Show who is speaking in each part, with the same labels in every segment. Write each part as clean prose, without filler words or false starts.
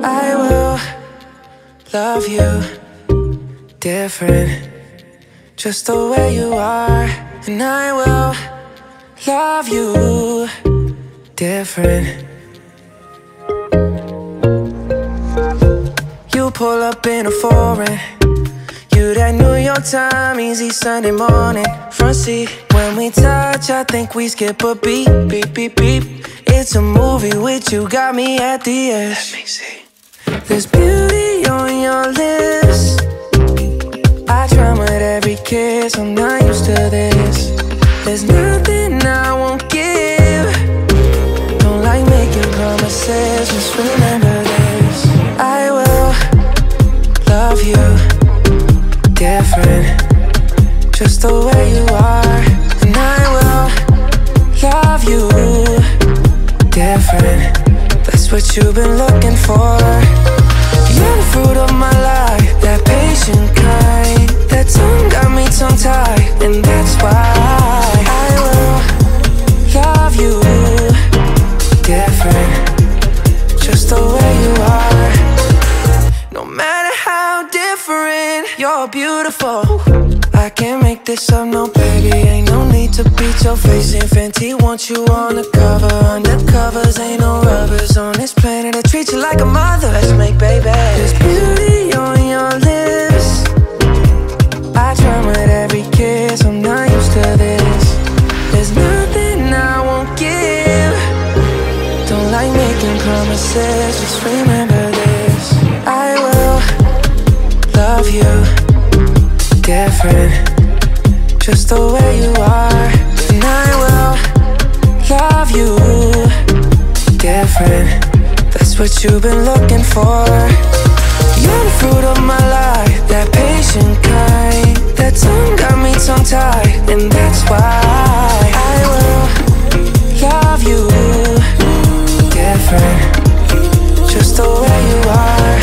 Speaker 1: I will love you different, just the way you are. And I will love you different. You pull up in a foreign, you that New York time, easy Sunday morning. Front seat, when we touch, I think we skip a beat. Beep, beep, beep. It's a movie with you, got me at the edge. Let me see. There's beauty on your lips. I drown with every kiss, I'm not used to this. There's nothing I won't give. Don't like making promises, just remember this. I will love you different, just the way you are. And I will love you different, that's what you've been looking for. You're the fruit of my life, that patient kind. That tongue got me tongue-tied, and that's why I will love you different, just the way you are. No matter how different, you're beautiful. I can't make this up, no baby, ain't no need to beat your face in. Fenty wants you on the cover, undercovers, ain't no rubbers on this planet. I treat you like a mother, let's make babies. There's beauty on your lips. I drown with every kiss, I'm not used to this. There's nothing I won't give. Don't like making promises, just remember this. I will love you different, just the way you are. And I will love you different, that's what you've been looking for. You're the fruit of my life, that patient kind. That tongue got me tongue-tied, and that's why I will love you different, just the way you are.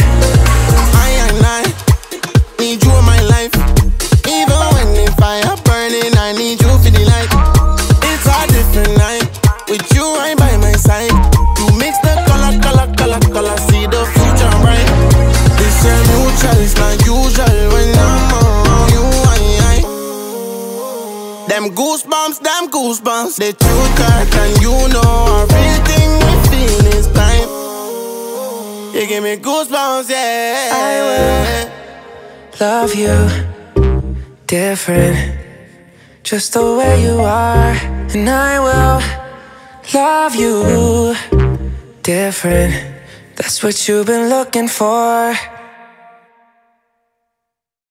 Speaker 2: I need you in my life. Even when the fire burning, I need you for the light. It's a different night, with you right by my side. You mix the color, see the future bright. This is mutual, it's not usual when I'm around you. Them goosebumps, they too tight. And you know everything we feel is time. You give me goosebumps, yeah.
Speaker 1: I will love you different, just the way you are. And I will love you different, that's what you've been looking for.